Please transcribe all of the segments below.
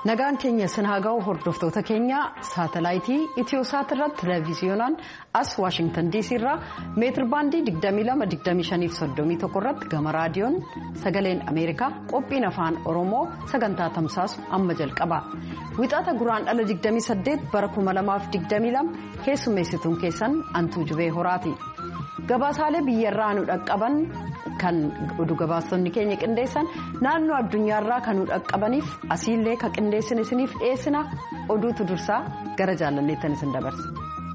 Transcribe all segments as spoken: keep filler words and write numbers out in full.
Nagaan keenya sinhaagaw hordoftoota keenya saatalaayitii Itiyoosaat irratti televiziyoonaan as Washington D C irraa meetir baandii digdamii lama digdamii shan soddomii tokko irratti gama raadiyoon sagaleen Ameerikaa qophiin afaan Oromoo sagantaa tamsaasu amma jalqaba. Wixata guraandhala digdamii saddeet bara kuma lamaaf digdamii lama keessummeessituun keessan Antuu Jubee Horaati. Gabaasaalee biyyarraa nu dhaqqaban kan oduu gabaastonni keenya qindeessan naannoo addunyaarraa kan nu dhaqqabaniif asiillee ka qindeessin isiniif dhiyeessina oduutu dursaa gara jaalalleettan isin dabarsa.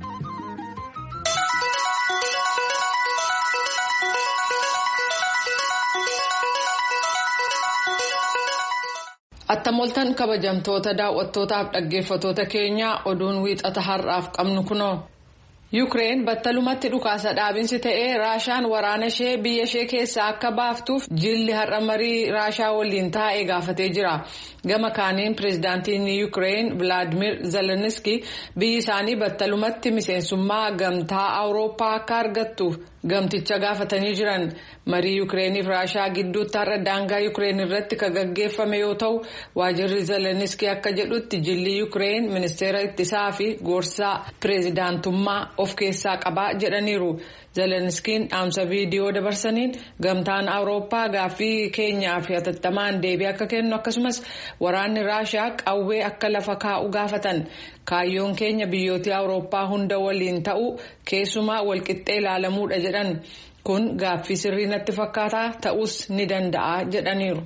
Attamoltan kabajamtoota daawwattootaaf dhaggeeffattoota keenya oduun wiixata har'aaf qabnu kunoo. Ukraine battalumatti dhukaasa dhaabinsi ta'ee Raashaan waraana ishee biyya ishee keessaa akka baaftuuf jilli har'a marii Raashaa waliin taa'ee gaafatee jira. Gama kaaniin pireezidaantiin Ukraine Vladimir Zelensky biyyi isaanii battalumatti miseensummaa gamtaa Awurooppaa akka argattuuf gamticha gaafatanii jiran. Marii Ukrainiif Raashaa gidduutti har'a daangaa Ukraine irratti kan gaggeeffame yoo ta'u waajirri Zelensky akka jedhutti jilli Ukraine ministeera ittisaa fi gorsaa pireezidaantummaa of keessaa qabaa jedhaniiru. Zelenskiin dhaamsa viidiyoo dabarsaniin gamtaan Awurooppaa gaaffii keenyaa fi hatattamaan deebii akka kennu akkasumas waraanni Raashaa qawwee akka lafa kaa'u gaafatan. Kaayyoon keenya biyyoota Awurooppaa hunda waliin ta'u keessumaa walqixxee ilaalamuudha jedhan. Kun gaaffii sirrii natti fakkaataa ta'us ni danda'a jedhaniiru.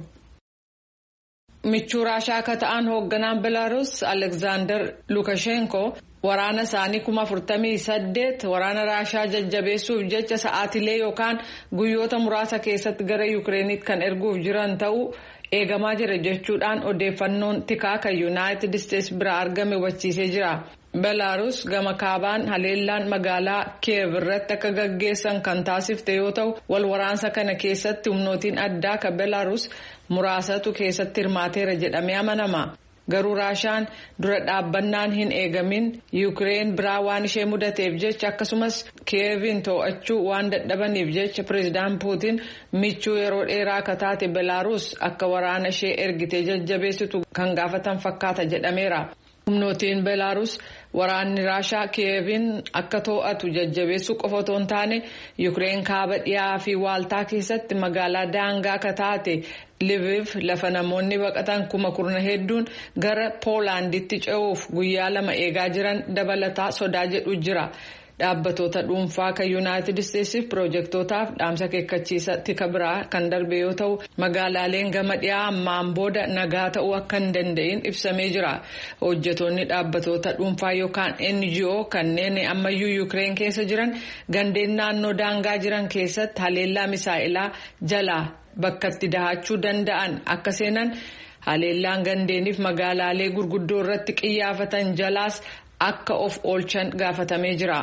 Michuu Raashaa akka ta'an hoogganaan Belarus Alexander Lukashenko waraana isaanii kuma afurtamii saddeet waraana Raashaa jajjabeessuuf jecha sa'aatilee yookaan guyyoota muraasa keessatti gara Yukireenitti kan erguuf jiran ta'uu eegamaa jira jechuudhaan odeeffannoon tikaa kan Yuunaayitid Isteets biraa argame hubachiisee jira. Belarus gama kaabaan haleellaan magaalaa Kiev irratti akka gaggeessan kan taasifte yoo ta'u wal waraansa kana keessatti humnootiin addaa kan Belarus muraasatu keessatti hirmaateera jedhamee amanama. Garuu Raashaan dura dhaabbannaan hin eegamin Yuukireen biraa waan ishee mudateef jecha akkasumas Kievin to'achuu waan dadhabaniif jecha pireezidaant Puutiin michuu yeroo dheeraa akka taate Belarus akka waraana ishee ergitee jajjabeessitu kan gaafatan fakkaata jedhameera. Humnootiin Belarus waraanni Raashaa Kievin akka to'atu jajjabeessuu qofa otoo hin taane Yuukireen kaaba dhiyaa fi waaltaa keessatti magaalaa daangaa akka taate Lviv lafa namoonni baqatan kuma kurna hedduun gara Poolaanditti ce'uuf guyyaa lama eegaa jiran dabalataa sodaa jedhu jira. Dhaabbatoota dhuunfaa kan Yuunaayitid Isteetsiif piroojektootaaf dhaamsa keekkachiisa tika biraa kan darbe yoo ta'u magaalaaleen gama dhiyaa ammaan booda nagaa ta'uu akka hin danda'in ibsamee jira. Hojjetoonni dhaabbatoota dhuunfaa yookaan N G O kanneen ammayyuu Yuukireen keessa jiran gandeen naannoo daangaa jiran keessatti haleellaa misaa'ilaa jalaa bakka itti dahachuu danda'an akka seenan haleellaan gandeeniif magaalaalee gurguddoo irratti qiyyaafatan jalaas akka of oolchan gaafatamee jira.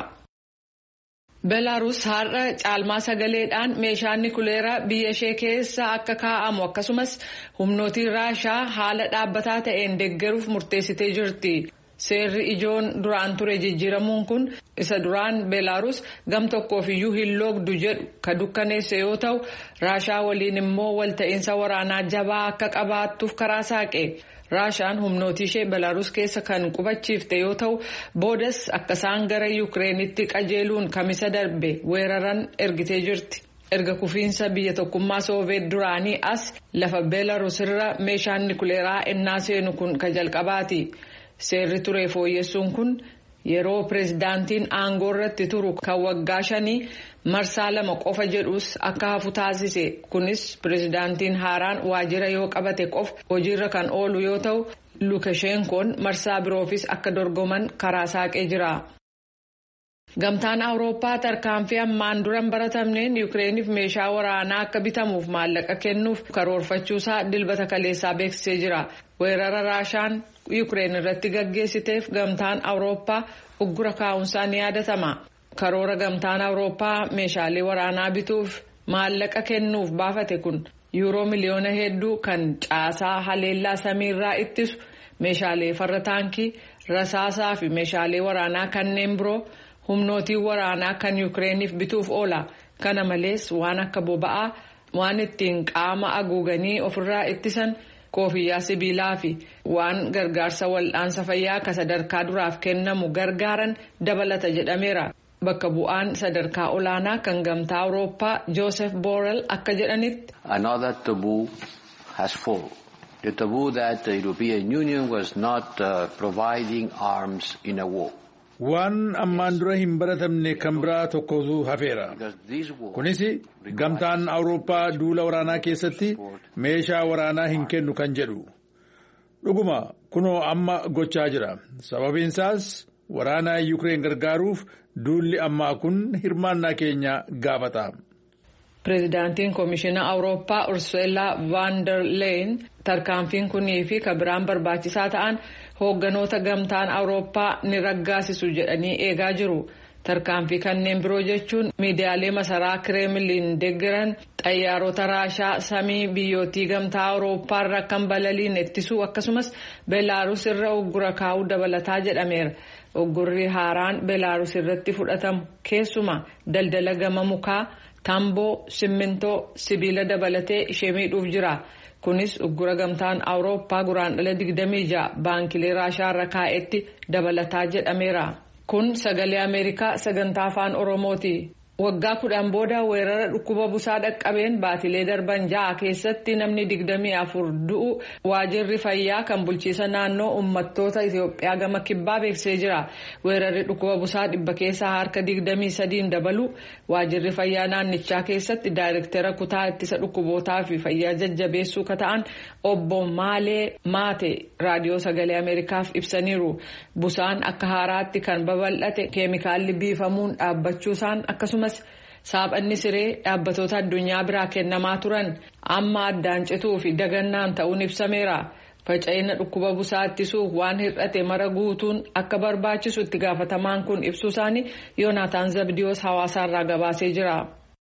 Belarus har'a caalmaa sagaleedhaan meeshaa nikuleeraa biyya ishee keessa akka kaa'amu akkasumas humnootiin Raashaa haala dhaabbataa ta'een deeggaruuf murteessitee jirti. Seerri ijoon duraan ture jijjiiramuun kun isa duraan Belarus gam tokkoof iyyuu hin loogdu jedhu ka dukkaneesse yoo ta'u Raashaa waliin immoo walta'iinsa waraanaa jabaa akka qabaattuuf karaa saaqe. Raashaan humnootii ishee Belarus keessa kan qubachiifte yoo ta'u boodas akka isaan gara Yukireenitti qajeeluun kamisa darbe weeraran ergitee jirti. Erga kufiinsa biyya tokkummaa Sooviyeet duraanii as lafa Belarus irra meeshaan nikuleeraa ennaa seenu kun ka jalqabaati. Seerri ture fooyyessuun kun yeroo pireezidaantiin aangoo irratti turu kan waggaa shanii marsaa lama qofa jedhus akka hafu taasise. Kunis pireezidaantiin haaraan waajjira yoo qabate qofa hojiirra kan oolu yoo ta'u Lukashenkoon marsaa biroofis akka dorgoman karaa saaqee jira. Gamtaan Awurooppaa tarkaanfii ammaan duran baratamneen Yukireeniif meeshaa waraanaa akka bitamuuf maallaqa kennuuf karoorfachuusaa dilbata kaleessaa beeksisee jira. Weerara Raashaan Yukireen irratti gaggeessiteef gamtaan Awurooppaa uggura kaa'umsaa ni yaadatama. Karoora gamtaan Awurooppaa meeshaalee waraanaa bituuf maallaqa kennuuf baafate kun yuuroo miliyoona hedduu kan caasaa haleellaa samiirraa ittisu meeshaalee farra taankii, rasaasaa fi meeshaalee waraanaa kanneen biroo humnootiin waraanaa kan Yukireeniif bituuf oola. Kana malees waan akka boba'aa waan ittiin qaama haguuganii ofirraa ittisan koofiyyaa sibiilaa fi waan gargaarsa wal'aansa fayyaa akka sadarkaa duraaf kennamu gargaaran dabalata jedhameera. Bakka bu'aan sadarkaa olaanaa kan gamtaa Awurooppaa Joseph Borrell akka jedhanitti. Another taboo has fallen. The taboo that the European Union was not uh, providing arms in a war. Waan ammaan dura hin baratamne kan biraa tokkotu hafeera. Kunis gamtaan Awurooppaa duula waraanaa keessatti meeshaa waraanaa hin kennu kan jedhu. Dhuguma kunoo amma gochaa jira. Sababiin isaas waraana Yuukireen gargaaruuf duulli ammaa kun hirmaannaa keenya gaafata. Pireezidaantiin Komishinaa Awurooppaa Ursula van der Leyen tarkaanfiin kunii fi kan biraan barbaachisaa ta'an hoogganoota gamtaan Awurooppaa ni raggaasisu jedhanii eegaa jiru. Tarkaanfii kanneen biroo jechuun miidiyaalee masaraa Kireemliin deeggaran xayyaarota Raashaa samii biyyootii gamtaa Awurooppaa irra kan balaliin ittisuu akkasumas Beelaaruus irra uggura kaa'uu dabalataa jedhameera. Uggurri haaraan Beelaaruus irratti fudhatamu keessumaa daldala gama mukaa, tamboo, simmintoo, sibiila dabalatee ishee miidhuuf jira. Kunis uggura gamtaan Awurooppaa guraandhala digdamii ja'a baankilee Raashaa irra kaa'etti dabalataa jedhameera. Kun sagalee Ameerikaa sagantaa afaan Oromooti. Waggaa kudhan booda weerara dhukkuba busaa dhaqqabeen baatilee darban ja'a keessatti namni digdamii afur du'u waajirri fayyaa kan bulchiisa naannoo uummattoota Itoophiyaa gama kibbaa beeksisee jira. Weerarri dhukkuba busaa dhibba keessaa harka digdamii sadiin dabalu waajirri fayyaa naannichaa keessatti daayirektara kutaa ittisa dhukkubootaa fi fayyaa jajjabeessuu ka ta'an obbo Maalee Maate raadiyoo sagalee Ameerikaaf ibsaniiru. Busaan akka haaraatti kan babal'ate keemikaalli biifamuun dhaabbachuusaan akkasumas saaphanni siree dhaabbatoota addunyaa biraa kennamaa turan amma addaan cituu fi dagannaan ta'uun ibsameera. Faca'ina dhukkuba busaa ittisuuf waan hir'ate mara guutuun akka barbaachisu itti gaafatamaan kun ibsuu isaanii Yoonaataan Zabdiyoos hawaasaarraa gabaasee jira.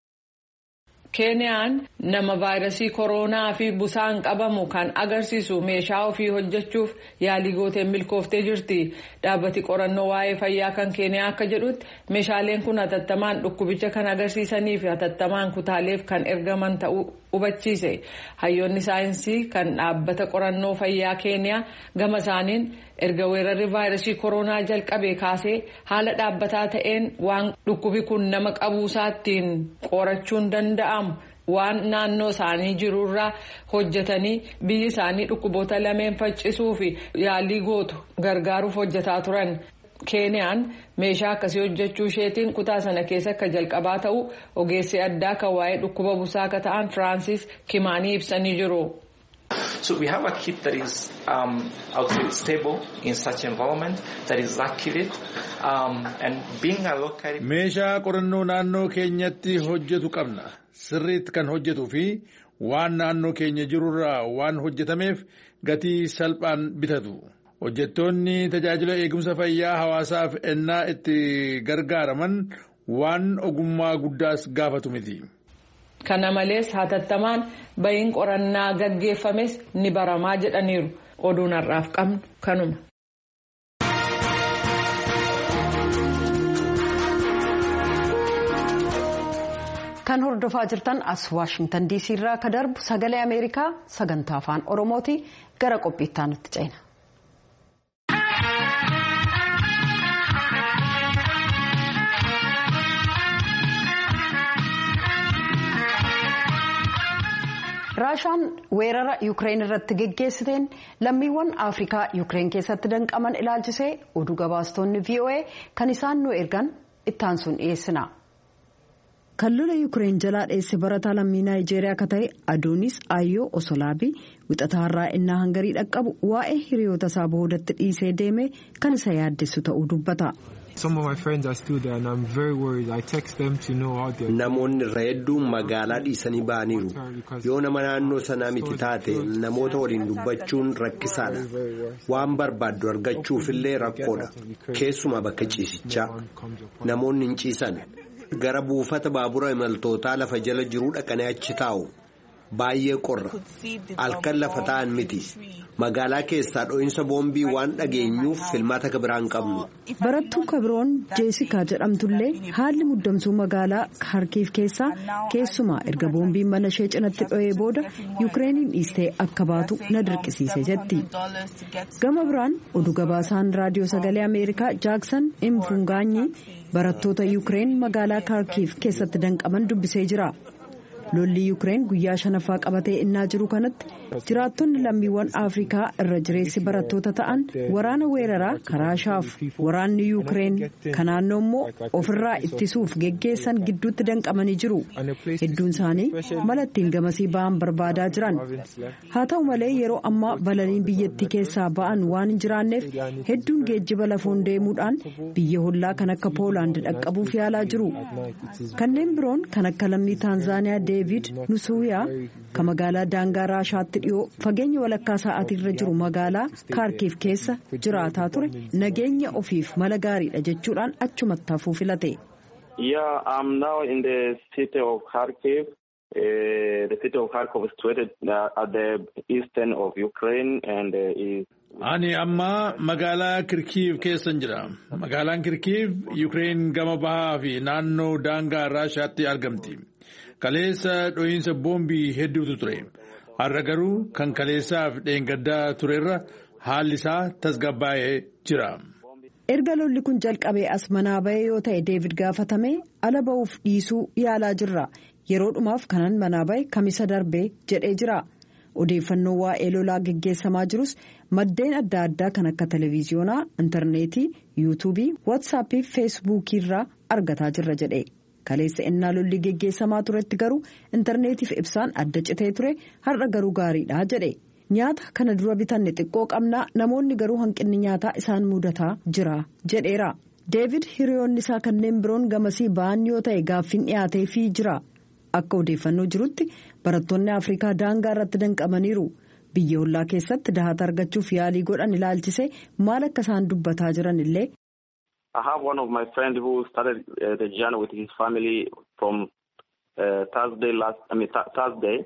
Keeniyaan nama vaayirasii kooroonaa fi busaan qabamu kan agarsiisu meeshaa ofii hojjechuuf yaalii gooteen milkooftee jirti. Dhaabbati qorannoo waa'ee fayyaa kan Keeniyaa akka jedhutti meeshaaleen kun hatattamaan dhukkubicha kan agarsiisanii fi hatattamaan kutaaleef kan ergaman ta'uu hubachiise. Hayyoonni saayinsii kan dhaabbata qorannoo fayyaa Keeniyaa gama isaaniin erga weerarri vaayirasii kooroonaa jalqabee kaasee haala dhaabbataa ta'een waan dhukkubi kun nama qabuusaattiin qorachuun danda'amu waan naannoo isaanii jirurraa hojjetanii biyyi isaanii dhukkuboota lameen faccisuu fi yaalii gootu gargaaruuf hojjetaa turan. Keeniyaan meeshaa akkasii hojjechuu isheetiin kutaa sana keessa akka jalqabaa ta'u ogeessi addaa kan waa'ee dhukkuba busaa akka ta'an Firaansis Kimaanii ibsanii jiru. So we have a kit that is um, outside stable in such environment that is accurate um, and being allocated. Meeshaa qorannoo naannoo keenyatti hojjetu qabna. Sirriitti kan hojjetuu fi waan naannoo keenya jirurraa waan hojjetameef gatii salphaan bitatu. Hojjettoonni tajaajila eegumsa fayyaa hawaasaaf ennaa itti gargaaraman waan ogummaa guddaas gaafatu miti. Kana malees hatattamaan bahiin qorannaa gaggeeffames ni baramaa jedhaniiru. Oduun har'aaf qabnu kanuma. Kan hordofaa jirtan as Waashingtan D C irraa ka darbu sagalee Ameerikaa sagantaa afaan Oromooti gara qophiittaa nutti ceena. Raashaan weerara Yuukireen irratti geggeessiteen lammiiwwan Afrikaa Yuukireen keessatti danqaman ilaalchisee oduu gabaastonni V O A kan isaan nu ergan ittaan sun dhiyeessina. Kan lola Yuukireen jalaa dheesse barataa lammii Naayijeeriyaa akka ta'e Adoonis Ayyoo Osolaabii wixataarraa innaa hangarii dhaqqabu waa'ee hiriyoota isaa boodatti dhiisee deeme kan isa yaaddessu ta'uu dubbata. Some of my friends are still there and I'm very worried. I text them to know how they're. Namoonni irra hedduun magaalaa dhiisanii ba'aniiru. Yoo nama naannoo sanaa miti taate namoota waliin dubbachuun rakkisaadha. Waan barbaaddu argachuufillee rakkoodha. Keessumaa bakka ciisichaa. Namoonni hin ciisan. Gara buufata baabura imaltootaa lafa jala jiruu dhaqanii achi taa'u. Baay'ee qorra. Halkan lafa taa'an miti. Magaalaa keessaa dho'iinsa boombii waan dhageenyuuf filmaata kabiraan qabnu. Barattuu kabiroon Jeesikaa jedhamtullee haalli muddamsuu magaalaa Kharkiv keessaa keessumaa erga boombiin mana ishee cinatti dho'ee booda Yukireeniin dhiistee akka baatu na dirqisiise jetti. Gama biraan oduu gabaasaan raadiyoo sagalee Ameerikaa Jaaksan Imfungaanyi barattoota Yukireen magaalaa Kharkiv keessatti danqaman dubbisee jira. Lolli Yukireen guyyaa shanaffaa qabatee innaa jiru kanatti jiraattonni lammiiwwan Afrikaa irra jireessi barattoota ta'an waraana weeraraa Raashaaf waraanni Yukireen kan naannoo immoo ofirraa ittisuuf geggeessan gidduutti danqamanii jiru. Hedduun isaanii mala ittiin gamasii ba'an barbaadaa jiran. Haa ta'u malee yeroo ammaa balaliin biyyattii keessaa ba'an waan hin jiraanneef hedduun geejjiba lafoon deemuudhaan biyya hollaa kan akka Poolaand dhaqqabuuf yaalaa jiru. Kanneen biroon kan akka lammii Taanzaaniyaa Deevid Nusuuyaa kan magaalaa daangaa Raashaatti dhiyoo fageenya walakkaa sa'aatii irra jiru magaalaa Kharkiv keessa jiraataa ture nageenya ofiif mala gaariidha jechuudhaan achumatti hafuu filate. Yeah, I'm now in the city of Kharkiv. Uh, the city of Kharkiv is situated uh, at the eastern of Ukraine and uh, is Ani amma magaalaa Kirkiiv keessan jira. Magaalaan Kirkiiv Yukireen gama bahaa fi naannoo daangaa Raashaatti argamti. Kaleessa dho'iinsa boombii hedduutu ture. Har'a garuu kan kaleessaaf dheengaddaa turerra haalli isaa tasgabbaa'ee jira. Erga lolli kun jalqabee as manaa ba'ee yoo ta'e Deevid gaafatamee ala ba'uuf dhiisuu yaalaa jirra. Yeroo dhumaaf kanan manaa ba'e kamisa darbee jedhee jira. Odeeffannoo waa'ee lolaa geggeessamaa jirus maddeen adda addaa kan akka televiziyoonaa, intarneetii, yuutuubii, waatsaappii fi feesbuukii irraa argataa jirra jedhe. Kaleessa innaa lolli geggeessamaa turetti garuu intarneetiif ibsaan adda citee ture har'a garuu gaariidha jedhe. Nyaata kana dura bitanne xiqqoo qabnaa namoonni garuu hanqinni nyaataa isaan mudataa jira jedheera. Deevid hiriyoonni isaa kanneen biroon gamasii ba'an yoo ta'e gaaffiin dhiyaateefii jira. Akka odeeffannoo jirutti barattoonni Afrikaa daangaa irratti danqamaniiru. Biyya hollaa keessatti dahata argachuuf yaalii godhan ilaalchise maal akka isaan dubbataa jiran illee. I have one of my friends who started uh, the journey with his family from uh, Thursday last. I mean th Thursday.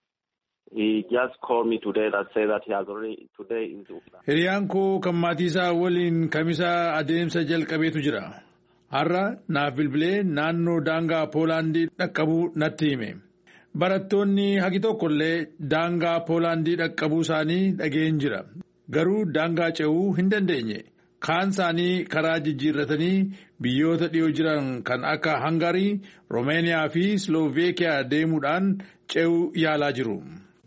He just called me today that say that he has already today is. Hiriyaan koo kan maatii isaa waliin kamisa adeemsa jalqabeetu jira. Har'a naaf bilbilee naannoo daangaa Poolaandii dhaqqabuu natti hime. Barattoonni hagi tokkollee daangaa Poolaandii dhaqqabuu isaanii dhageen jira. Garuu daangaa ce'uu hin dandeenye. Kaan isaanii karaa jijjiirratanii biyyoota dhiyoo jiran kan akka Hangarii, Roomeeniyaa fi Slooveekiyaa deemuudhaan ce'uu yaalaa jiru.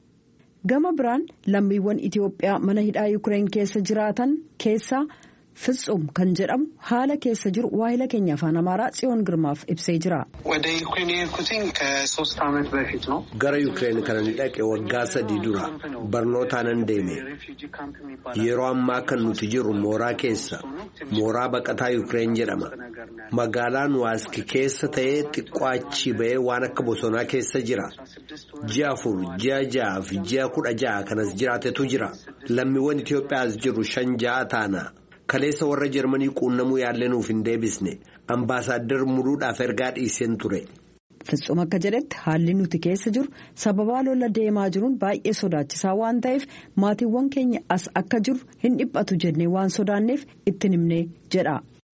Gama biraan lammiiwwan Itoophiyaa mana hidhaa Yukireen keessa jiraatan keessaa ፍጹም kan jedhamu haala keessa jiru waahila keenya afaan Amaaraa Tsiyoon Girmaaf ibsee jira. Gara Yukireen kan inni dhaqe waggaa sadii dura barnootaan deeme. Yeroo ammaa kan nuti jirru mooraa keessa mooraa baqataa Yukireen jedhama. Magaalaan Waaski keessa ta'ee xiqqoo achi ba'ee waan akka bosonaa keessa jira. Ji'a afur, ji'a ja'a fi ji'a kudha ja'a kanas jiraatetu jira. Lammiiwwan Itoophiyaas jiru shan ja'a taana. Kaleessa warra Jarmanii quunnamuu yaallenuuf hin deebisne ambaasaaddar muruudhaaf ergaa dhiiseen ture. Fitsum akka jedhetti haalli nuti keessa jiru sababaa lola deemaa jiruun baay'ee sodaachisaa waan ta'eef maatiiwwan keenya as akka jiru hin dhiphatu jennee waan sodaanneef itti himnee jedha.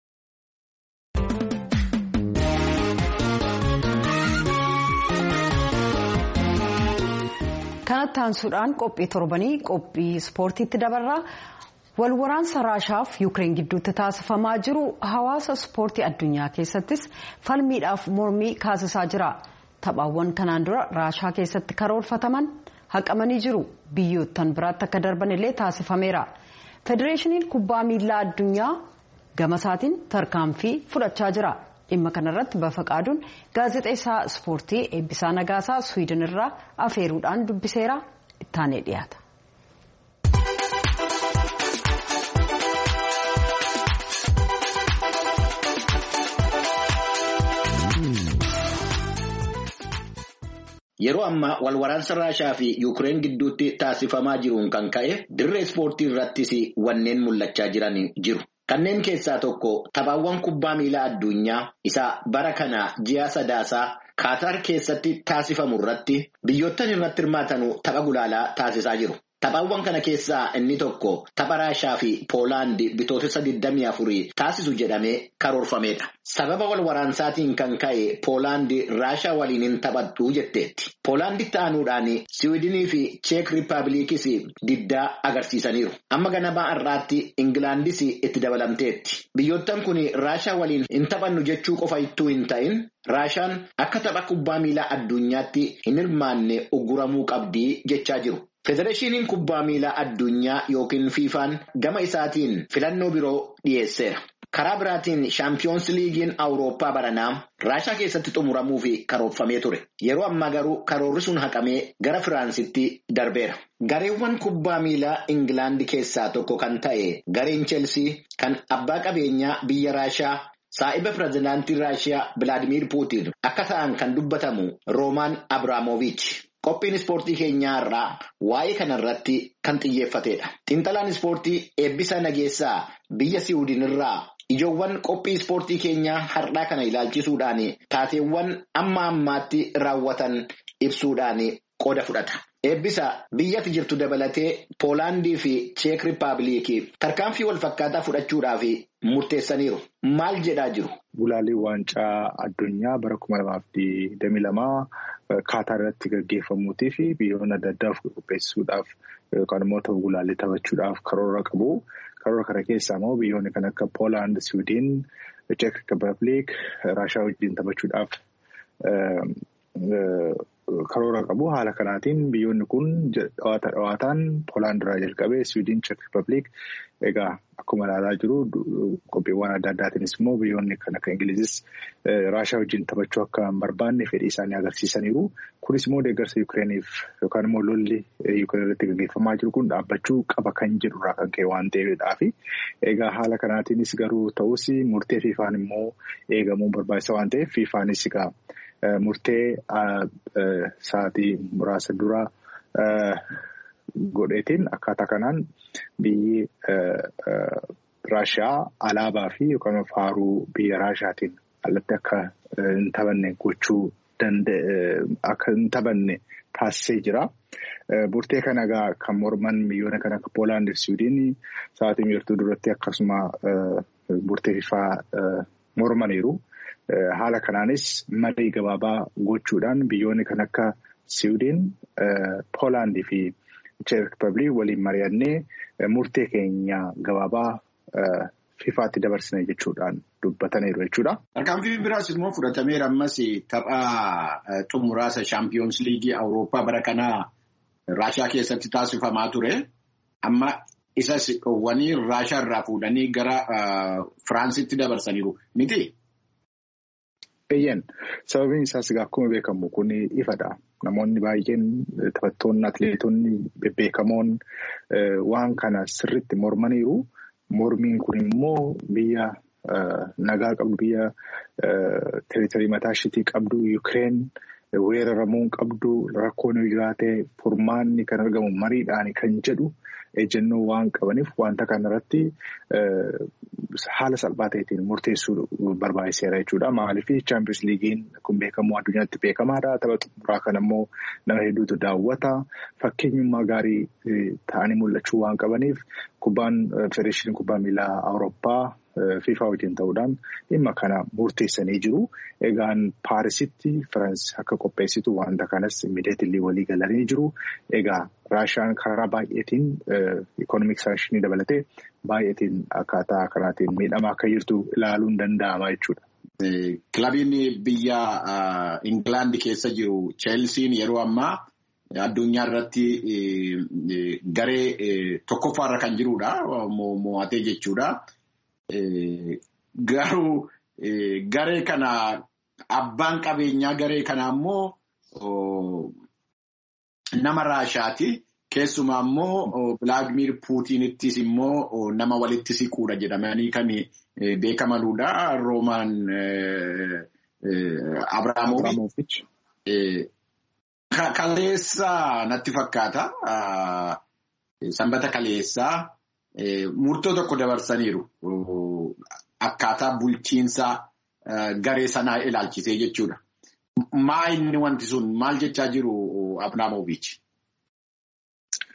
Kanatti aansuudhaan qophii torbanii qophii ispoortiitti dabarraa. Walwaraansa Raashaaf Yukireen gidduutti taasifamaa jiru hawaasa ispoortii addunyaa keessattis falmiidhaaf mormii kaasisaa jira. Taphaawwan kanaan dura Raashaa keessatti karoorfataman haqamanii jiru. Biyyoottan biraatti akka darban illee taasifameera. Federeeshiniin kubbaa miilaa addunyaa gamasaatiin tarkaanfii fudhachaa jira. Dhimma kanarratti Bafaqaaduun gaazexeessaa ispoortii Eebbisaa Nagaasaa Swiidin irraa afeeruudhaan dubbiseera ittaanee dhiyaata. Yeroo ammaa walwaraansa Raashaa fi Yukireen gidduutti taasifamaa jiruun kan ka'e dirree ispoortii irrattis wanneen mul'achaa jiran jiru. Kanneen keessaa tokko taphaawwan kubbaa miilaa addunyaa isa bara kana ji'a sadaasaa Kaatar keessatti taasifamu irratti biyyoottan irratti hirmaatanu tapha gulaalaa taasisaa jiru. Taphaawwan kana keessaa inni tokko tapha Raashaa fi Poolaandi bitootessa digdamii afurii taasisu jedhamee karoorfameedha. Sababa wal waraansaatiin kan ka'e Poolaandi Raashaa waliin hin taphattu jetteetti. Poolaanditti aanuudhaan Siwiidinii fi Cheek Riippaabilikis diddaa agarsiisaniiru. Amma ganama har'aatti Ingilaandis itti dabalamteetti. Biyyoottan kun Raashaa waliin hin taphannu jechuu qofa ittuu hin ta'in Raashaan akka tapha kubbaa miilaa addunyaatti hin hirmaanne ugguramuu qabdii jechaa jiru. Federeeshiniin kubbaa miilaa addunyaa yookiin fiifaan gama isaatiin filannoo biroo dhiyeesseera. Karaa biraatiin shaampiyoons liigiin Awurooppaa baranaa Raashaa keessatti xumuramuu fi karoorfamee ture. Yeroo ammaa garuu karoorri sun haqamee gara Firaansitti darbeera. Gareewwan kubbaa miilaa Ingilaandi keessaa tokko kan ta'e gareen Cheelsii kan abbaa qabeenyaa biyya Raashaa saa'iba pirezidaantii Raashiyaa Bilaadimiir Puutiin akka ta'an kan dubbatamu Roomaan Abraamoviich. Qophiin ispoortii keenyaa irraa waa'ee kanarratti kan xiyyeeffatedha. Xiinxalaan ispoortii Eebbisaa Nageessaa biyya Siwiidin irraa ijoowwan qophii ispoortii keenyaa har'aa kana ilaalchisuudhaan taateewwan amma ammaatti raawwatan ibsuudhaan qooda fudhata. Eebbisaa biyyatti jirtu dabalatee Poolaandii fi Cheek Riippaabilikii tarkaanfii wal fakkaataa fudhachuudhaaf murteessaniiru. Maal jedhaa jiru? Gulaalii waancaa addunyaa bara kuma lamaaf digdamii lamaa Kaatar irratti gaggeeffamuutii fi biyyoonni adda addaa qopheessuudhaaf yookaan immoo ta'u gulaalii taphachuudhaaf karoora qabu. Karoora kana keessaa immoo biyyoonni kan akka Poolaand, Siwiidin, Cheek Riippaabilik, Raashaa wajjin taphachuudhaaf karoora qabu. Haala kanaatiin biyyoonni kun dhawaata dhawaataan Poolaand irraa jalqabee Siwiidin, Cheek Riippaabilik egaa akkuma ilaalaa jiru qophiiwwan adda addaatiinis immoo biyyoonni kan akka Ingilizis Raashaa wajjin taphachuu akka hin barbaanne fedhii isaanii agarsiisaniiru. Kunis immoo deeggarsa Yukireeniif yookaan immoo lolli Yukireen irratti gaggeeffamaa jiru kun dhaabbachuu qaba kan jedhurraa kan ka'e waan ta'eedhaafi. Egaa haala kanaatiinis garuu ta'us murtee fiifaan immoo eegamuun barbaachisa waan ta'eef fiifaanis egaa murtee sa'aatii muraasa dura godheetiin akkaataa kanaan biyyi Raashaa alaabaa fi yookaan faaruu biyya Raashaatiin alatti akka hin taphanne gochuu akka hin taphanne taasisee jira. Murtee kana egaa kan morman biyyoonni kan akka Poolaand fi Siwiidin sa'aatii miirtuu duratti akkasuma murtee fiifaa mormaniiru. Haala kanaanis marii gabaabaa gochuudhaan biyyoonni kan akka Siwiidin, Poolaandii fi Cheek Riippaabilik waliin mari'annee murtee keenya gabaabaa fiifaatti dabarsine jechuudhaan dubbataniiru jechuudha. Tarkaanfii biraas immoo fudhatameera ammas tapha xumuraasa shaampiyoons liigii Awurooppaa bara kanaa Raashaa keessatti taasifamaa ture. Amma isas dhowwanii Raashaa irraa fuudhanii gara Firaansitti dabarsaniiru miti? Eeyyeen sababiin isaas akkuma beekamu kun ifadha. Namoonni baay'een taphattoonni atileetonni bebbeekamoon waan kana sirriitti mormaniiru. Mormiin kun immoo biyya nagaa qabdu biyya teeritorii mataa isheetii qabdu Yukireen weeraramuun qabdu rakkoon yoo jiraate furmaanni kan argamu mariidhaan kan jedhu ejjennoo waan qabaniif wanta kanarratti haala salphaa ta'eetiin murteessuu barbaachiseera jechuudha. Maaliif chaampiyoons liigiin kun beekamu addunyaatti beekamaadha. Tapha xumuraa kana immoo nama hedduutu daawwata. Fakkeenyummaa gaarii ta'anii mul'achuu waan qabaniif kubbaan federeeshiniin kubbaa miilaa Awurooppaa fiifaa wajjin ta'uudhaan dhimma kana murteessanii jiru. Egaan Paarisitti Firaansi akka qopheessitu wanta kanas imideetillee walii galanii jiru. Egaa Raashaan karaa baay'eetiin ikonomik saanshinii dabalatee baay'eetiin akkaataa kanaatiin miidhamaa akka jirtu ilaaluun danda'ama jechuudha. Kilabiin biyya Ingilaandi keessa jiru Cheelsiin yeroo ammaa addunyaa irratti garee tokkoffaarra kan jirudha. Mo'atee jechuudha. Garuu garee kana abbaan qabeenyaa garee kana ammoo nama Raashaati. Keessumaa immoo Bilaadimiir Puutiinittis immoo nama walitti siquudha jedhamanii kan beekamanudha. Roomaan Abraamoviich. Kaleessa natti fakkaata. Sanbata kaleessaa murtoo tokko dabarsaniiru. Akkaataa bulchiinsa garee sanaa ilaalchisee jechuudha. Maa inni wanti sun maal jechaa jiru Abraamoviich?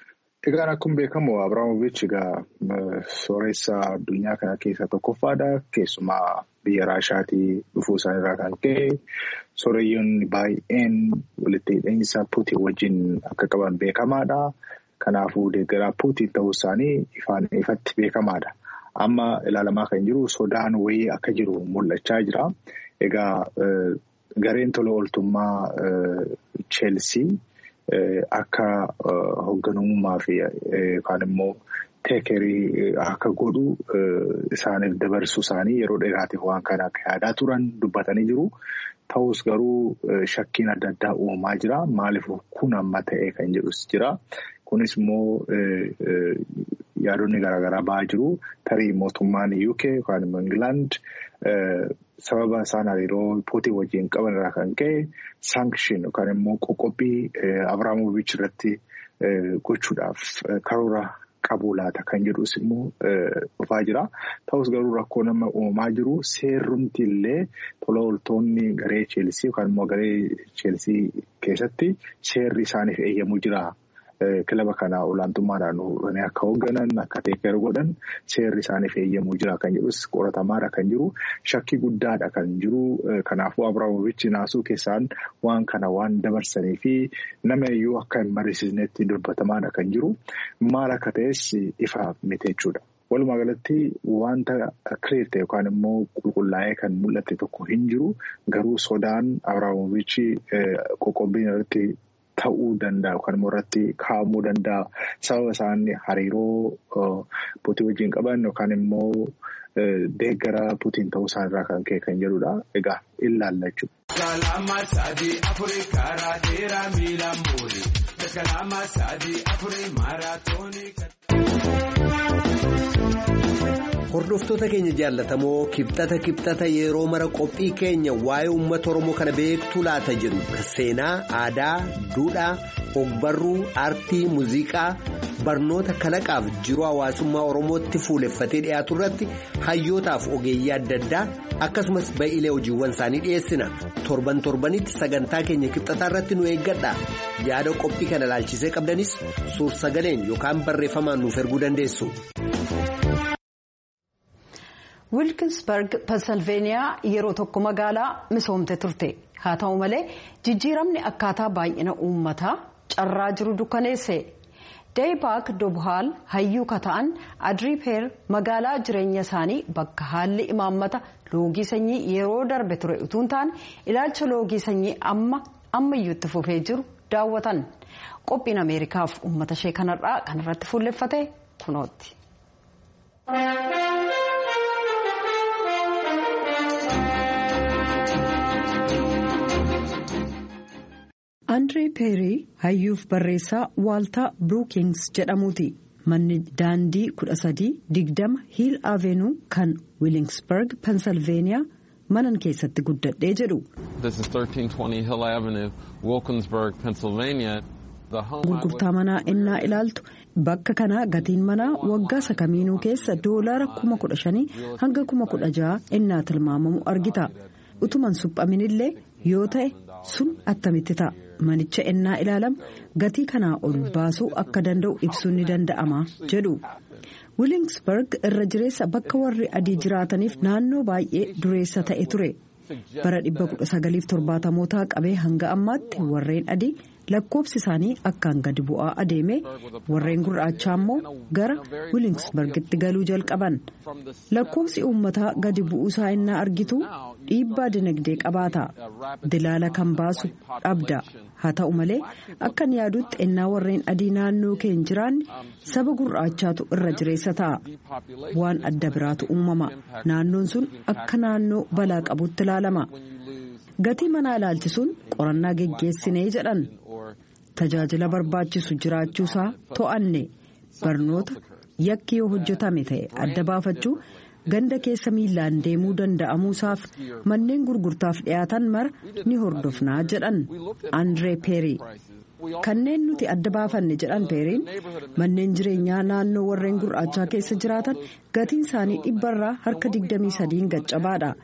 Egaan akkuma beekamu Abiraamoviich egaa sooressa addunyaa kana keessaa tokkoffaadha. Keessumaa biyya Raashaatii dhufuu isaaniirraa kan ka'e sooreyyoonni baay'een walitti hidhiinsa Puutiin wajjin akka qaban beekamaadha. Kanaafuu deeggaraa Puutiin ta'uu isaanii ifaan ifatti beekamaadha. Amma ilaalamaa kan jiru sodaan wayii akka jiru mul'achaa jira. Egaa gareen tola ooltummaa Cheelsii akka hoogganummaa fi yookaan immoo teekerii akka godhu isaaniif dabarsuu isaanii yeroo dheeraatiif waan kana akka yaadaa turan dubbatanii jiru. Ta'us garuu shakkiin adda addaa uumamaa jira. Maaliif kun amma ta'ee kan jedhus jira. Kunis immoo yaadonni garaagaraa ba'aa jiru. Tarii mootummaan U K yookaan immoo England sababa isaan hariiroo Puutiin wajjin qaban irraa kan ka'e sankshin yookaan immoo qoqqobbii Abiraamoviich irratti gochuudhaaf karoora qabu laata kan jedhus immoo dhufaa jira. Ta'us garuu rakkoo nama uumamaa jiru seerrumti illee tola ooltonni garee Cheelsii yookaan immoo garee Cheelsii keessatti seerri isaaniif eeyyamuu jira. Kilaba kana olaantummaadhaan akka hoogganan akka teekeer godhan seerri isaaniif eeyyamuu jira kan jedhus qoratamaadha kan jiru. Shakkii guddaadha kan jiru. Kanaafuu Abiraamoviich naasuu keessaan waan kana waan dabarsanii fi nama iyyuu akka hin mariisisnetti dubbatamaadha kan jiru. Maal akka ta'es ifa miti jechuudha. Walumaa galatti wanta kireete yookaan immoo qulqullaa'ee kan mul'ate tokko hin jiru. Garuu sodaan Abiraamoviich qoqqobbiin irratti ta'uu danda'a yookaan immoo irratti kaa'amuu danda'a. Sababa isaan hariiroo Puutiin wajjin qaban yookaan immoo deeggara Puutiin ta'uu isaanirraa kan ka'e kan jedhudha. Egaa ilaalla jechuudha. Hordoftoota keenya jaallatamoo kibxata kibxata yeroo mara qophii keenya waa'ee uummata Oromoo kana beektuu laata jedhu seenaa, aadaa, duudhaa, ogbarruu, aartii, muuziqaa, barnoota kalaqaaf jiruu hawaasummaa Oromootti fuuleffatee dhiyaatu irratti hayyootaaf ogeeyyii adda addaa akkasumas ba'iilee hojiiwwan isaanii dhiyeessina. Torban torbanitti sagantaa keenya kibxataa irratti nu eeggadha. Yaada qophii kana ilaalchisee qabdanis suur-sagaleen yookaan barreeffamaan nuuf erguu dandeessu. Wilkinsburg Pennsylvania yeroo tokko magaalaa misoomte turte. Haa ta'u malee jijjiiramni akkaataa baay'ina uummataa carraa jiru dukkaneesse. Deepak Dobhaal hayyuu kata'an Adriipeer magaalaa jireenya isaanii bakka haalli imaammata loogii sanyii yeroo darbe ture utuun ta'an ilaalcha loogii sanyii amma ammayyuutti fufee jiru daawwatan. Qophiin Ameerikaaf uummata ishee kanarraa kanarratti fuulleffate kunooti. Andree Peerii hayyuuf barreessaa Waaltaa Brookings jedhamuuti. Manni daandii kudha sadii digdama Hiil Avenuu kan Willingsburg, Pennsylvania manan keessatti guddadhee jedhu. This is thirteen twenty Hill Avenue, Wilkinsburg, Pennsylvania. Gurgurtaa manaa innaa ilaaltu bakka kana gatiin manaa waggaa sakamiinuu keessa doolaara kuma kudha shanii hanga kuma kudha ja'a innaa tilmaamamu argita. Utuman suphaminillee yoo ta'e sun attamitti ta'a. Manicha innaa ilaalamu gatii kanaa ol baasuu akka danda'u ibsuun ni danda'ama jedhu. Willingsburg irra jireessa bakka warri adii jiraataniif naannoo baay'ee dureessa ta'e ture. Bara dhibba kudha sagaliif torbaatamoota qabee hanga ammaatti warreen adii lakkoofsi isaanii akkaan gadi bu'aa adeeme warreen gurraachaa immoo gara Willingsburgitti galuu jalqaban. Lakkoofsi uummataa gadi bu'uu isaa innaa argitu dhiibbaa dinagdee qabaata. Dilaala kan baasu dhabda. Haa ta'u malee akkan yaadutti ennaa warreen adii naannoo keenya jiraanne saba gurraachaatu irra jireessa ta'a. Waan adda biraatu uumama. Naannoon sun akka naannoo balaa qabutti ilaalama. Gatii manaa ilaalchisuun qorannaa geggeessinee jedhan. Tajaajila barbaachisu jiraachuusaa to'anne. Barnoota yakki yoo hojjetame ta'e adda baafachuu ganda keessa miilaan deemuu danda'amuusaaf manneen gurgurtaaf dhiyaatan mara ni hordofnaa jedhan Andree Peerii. Kanneen nuti adda baafanne jedhan Peeriin manneen jireenyaa naannoo warreen gurraachaa keessa jiraatan gatiin isaanii dhibbarraa harka digdamii sadiin gaccabaadha.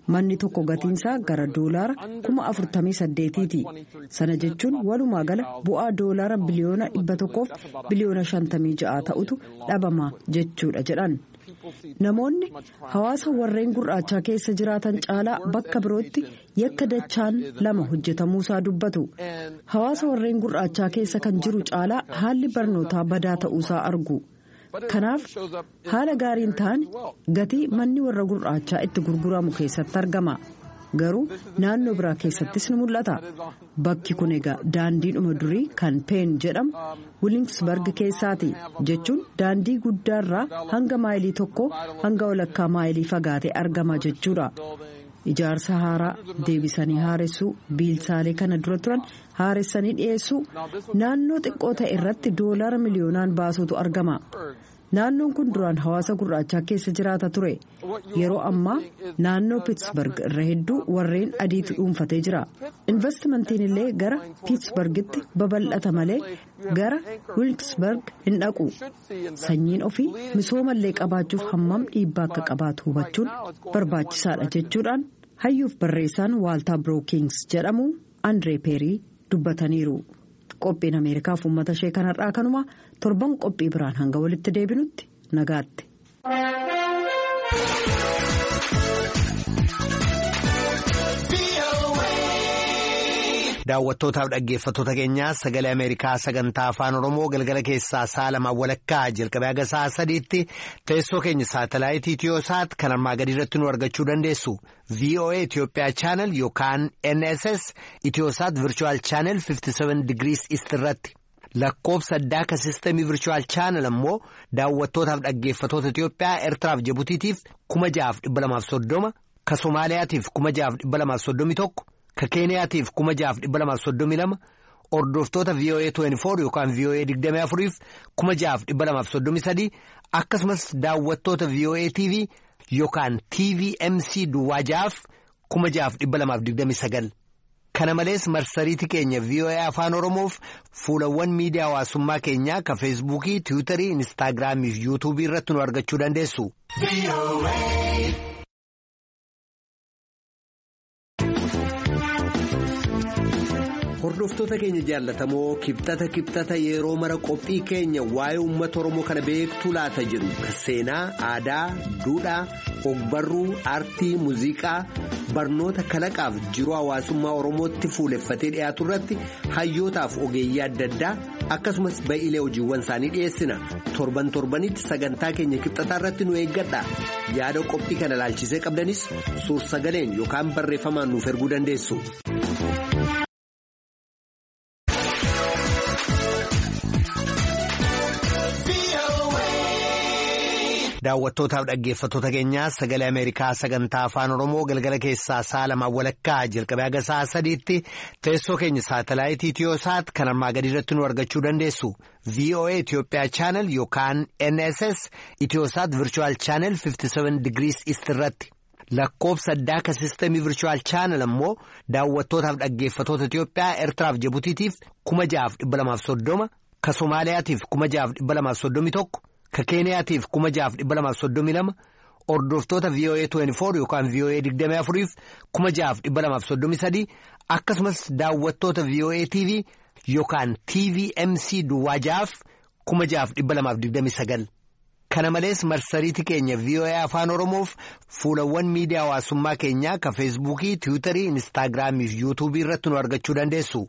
manni tokko gatiinsaa gara doolaara kuma afurtamii saddeetiiti. Sana jechuun walumaa gala bu'aa doolaara biliyoona dhibba tokkoof biliyoona shantamii ja'a ta'utu dhabama jechuudha jedhan. Namoonni hawaasa warreen gurraachaa keessa jiraatan caalaa bakka birootti yakka dachaan lama hojjetamuusaa dubbatu. Hawaasa warreen gurraachaa keessa kan jiru caalaa haalli barnootaa badaa ta'uusaa argu. Kanaaf haala gaariin ta'an gatii manni warra gurraachaa itti gurguramu keessatti argama. Garuu naannoo biraa keessattis ni mul'ata. Bakki kun egaa daandiidhuma durii kan peen jedhamu Williamsburg keessaati jechuun daandii guddaarraa hanga maayilii tokko hanga walakkaa maayilii fagaatee argama jechuudha. Ijaarsa haaraa deebisanii haaressuu biilsaalee kana dura turan haaressanii dhiyeessuu naannoo xiqqoo ta'e irratti doolaara miliyoonaan baasuutu argama. Naannoon kun duraan hawaasa gurraachaa keessa jiraata ture. Yeroo ammaa naannoo Pittsburgh irra hedduu warreen adiitu dhuunfatee jira. Investimentiin illee gara Pittsburghitti babal'ata malee gara Wilkesburg hin dhaqu. Sanyiin ofii misoomallee qabaachuuf hammam dhiibbaa akka qabaatu hubachuun barbaachisaadha jechuudhaan hayyuuf barreessaan Waaltaa Brookings jedhamu Andree Peerii dubbataniiru. Qophiin Ameerikaaf uummata ishee kanarraa kanuma torban qophii biraan hanga walitti deebinutti nagaatti. Daawwattootaaf dhaggeeffattoota keenyaa sagalee Ameerikaa sagantaa afaan Oromoo galgala keessaa sa'a lamaan walakkaa jalqabee haga sa'a sadiitti teessoo keenya saatalaayitii Itiyoosaat kan armaa gadii irratti nu argachuu dandeessu. V O A Itiyoophiyaa chaanal yookaan N S S Itiyoosaat Virtual Channel fifty-seven Degrees East irratti. Lakkoofsa addaa ka sistemii Virtual Channel ammoo daawwattootaaf dhaggeeffattoota Itiyoophiyaa Eertiraaf Jibutiitiif kuma ja'aaf dhibba lamaaf soddoma, ka Somaaliyaatiif kuma ja'aaf dhibba lamaaf soddomii tokko. Ka Keeniyaatiif kuma ja'aaf dhibba lamaaf soddomii lama, hordoftoota V O A twenty-four yookaan V O A digdamii afuriif kuma ja'aaf dhibba lamaaf soddomii sadii akkasumas daawwattoota V O A T V yookaan T V M C duwwaa ja'aaf kuma ja'aaf dhibba lamaaf digdamii sagal. Kana malees marsariitii keenya V O A Afaan Oromoof fuulawwan miidiyaa hawaasummaa keenyaa ka Feesbuukii, Tiwiitarii, Inistaagiraamii fi Yuutuubii irratti nu argachuu dandeessu. Hordoftoota keenya jaallatamoo kibxata kibxata yeroo mara qophii keenya waa'ee uummata Oromoo kana beektuu laata jedhu seenaa, aadaa, duudhaa, ogbarruu, aartii, muuziqaa, barnoota kalaqaaf jiruu hawaasummaa Oromootti fuuleffatee dhiyaatu irratti hayyootaaf ogeeyyii adda addaa akkasumas ba'iilee hojiiwwan isaanii dhiyeessina. Torban torbanitti sagantaa keenya kibxataa irratti nu eeggadha. Yaada qophii kana ilaalchisee qabdanis suur-sagaleen yookaan barreeffamaan nuuf erguu dandeessu. Daawwattootaaf dhaggeeffattoota keenyaa sagalee Ameerikaa sagantaa afaan Oromoo galgala keessaa sa'a lamaan walakkaa jalqabee haga sa'a sadiitti teessoo keenya saatalaayitii Itiyoosaat kan armaa gadii irratti nu argachuu dandeessu. V O A Itiyoophiyaa chaanal yookaan N S S Itiyoosaat Virtual Channel fifty-seven Degrees East irratti. Lakkoofsa addaa ka sistemii Virtual Channel ammoo daawwattootaaf dhaggeeffattoota Itiyoophiyaa Eertiraaf Jibutiitiif kuma ja'aaf dhibba lamaaf soddoma, ka Somaaliyaatiif kuma ja'aaf dhibba lamaaf soddomii tokko. Ka Keeniyaatiif kuma ja'aaf dhibba lamaaf soddomii lama, hordoftoota V O A twenty-four yookaan V O A digdamii afuriif kuma ja'aaf dhibba lamaaf soddomii sadii akkasumas daawwattoota V O A T V yookaan T V M C duwwaa ja'aaf kuma ja'aaf dhibba lamaaf digdamii sagal. Kana malees marsariitii keenya V O A Afaan Oromoof fuulawwan miidiyaa hawaasummaa keenyaa ka Feesbuukii, Tiwiitarii, Inistaagiraamii fi Yuutuubii irratti nu argachuu dandeessu.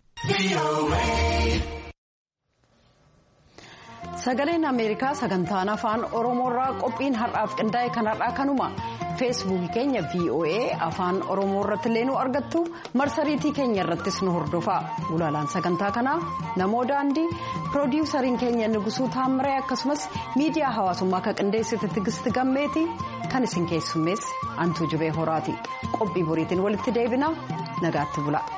Sagaleen Ameerikaa sagantaan afaan Oromoorraa qophiin har'aaf qindaa'e kanarraa kanuma. Feesbuukii keenya V O A afaan Oromoo irratti illee nu argattu. Marsariitii keenya irrattis nu hordofaa. Gulaalaan sagantaa kanaa namoo daandii piroodiwusariin keenya Nugusuu Taammiree akkasumas miidiyaa hawaasummaa ka qindeessite Tigisti Gammeeti kan isin keessummeesse Antuu Jibee Horaati. Qophii boriitiin walitti deebina nagaatti bula.